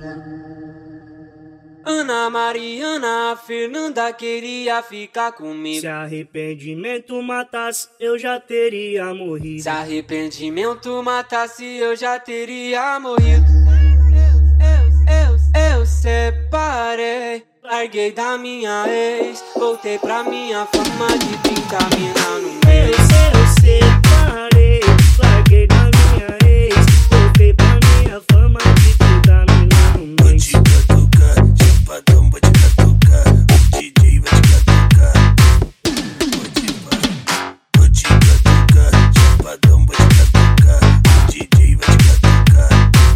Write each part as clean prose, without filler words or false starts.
Ana Mariana, Fernanda queria ficar comigo. Se arrependimento matasse, eu já teria morrido. Se arrependimento matasse, eu já teria morrido. Eu separei, larguei da minha ex, voltei pra minha fama de 30 mina no mês. Eu separei, larguei da minha ex, voltei pra minha fama de 30 mina no mês. Chapadão vai te catucar, o DJ vai te catucar. Vou te catucar, chapadão vai te catucar, o DJ vai te catucar.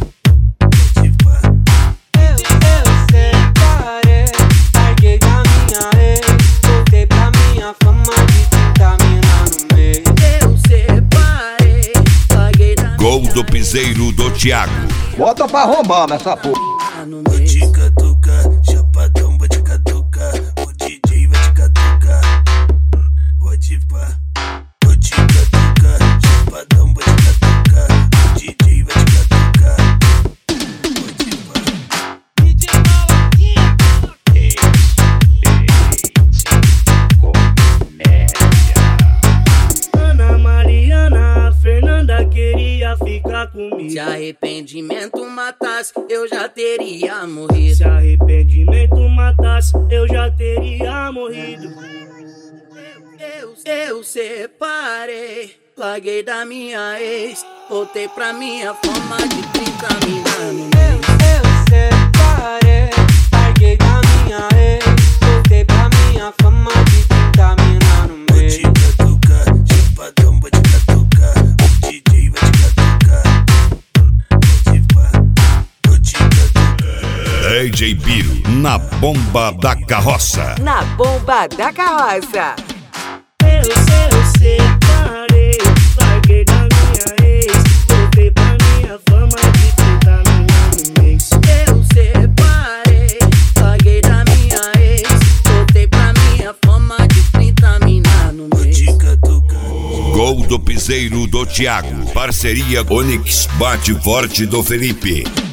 Eu separei, larguei da minha ex, voltei pra minha fama de 30 mina no mês. Eu separei, larguei da minha Gol do piseiro do Thiago. Bota pra roubar nessa porra. Vou te catucar, chapadão vai te catucar, o DJ vai te catucar. Pode pá. Vou te catucar, chapadão vai te catucar, o DJ vai te catucar. Pode pá. DJ Malaquinha. Ana Mariana, Fernanda queria ficar comigo. Se arrependimento matasse, eu já teria morrido. Se arrependimento matasse, eu já teria morrido. Eu separei, larguei da minha ex, voltei pra minha fama de 30 mina no mês. Eu separei, larguei da minha ex, voltei pra minha fama de 30 mina no Vou mês. te catucar, chapadão vai te catucar, o DJ vai te catucar. Pode pá. Vou te catucar. DJ Biro na bomba da carroça. Na bomba da carroça. Eu separei, larguei da minha ex, voltei pra minha fama de 30 mina no mês. Eu separei, larguei da minha ex, voltei pra minha fama de 30 mina no Vou mês. te catucar. Gol do piseiro do Thiago. Parceria Onyx Bate Forte do Felipe.